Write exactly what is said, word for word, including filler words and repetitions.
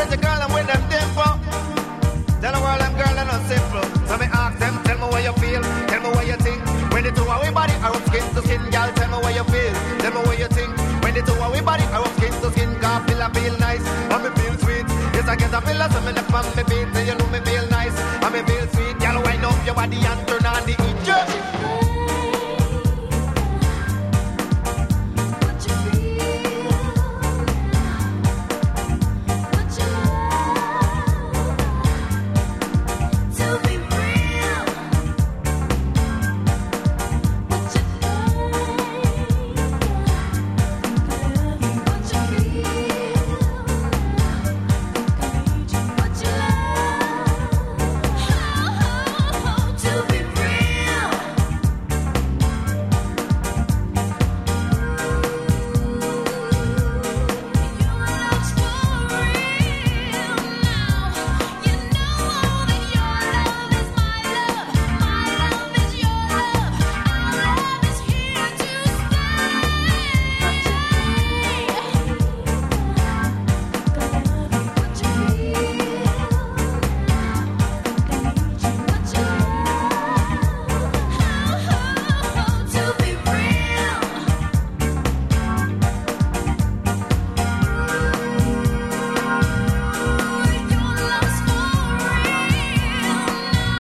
the girl I'm with them dimple. Tell the world them girl are not simple. So me ask them, tell me what you feel, tell me what you think. When the two of we body are up skin to skin, girl, tell me what you feel, tell me what you think. When the two of we body are up skin to skin, girl, feel I feel nice, and me feel sweet. Yes, I get a feel so me left on me feet, so you know me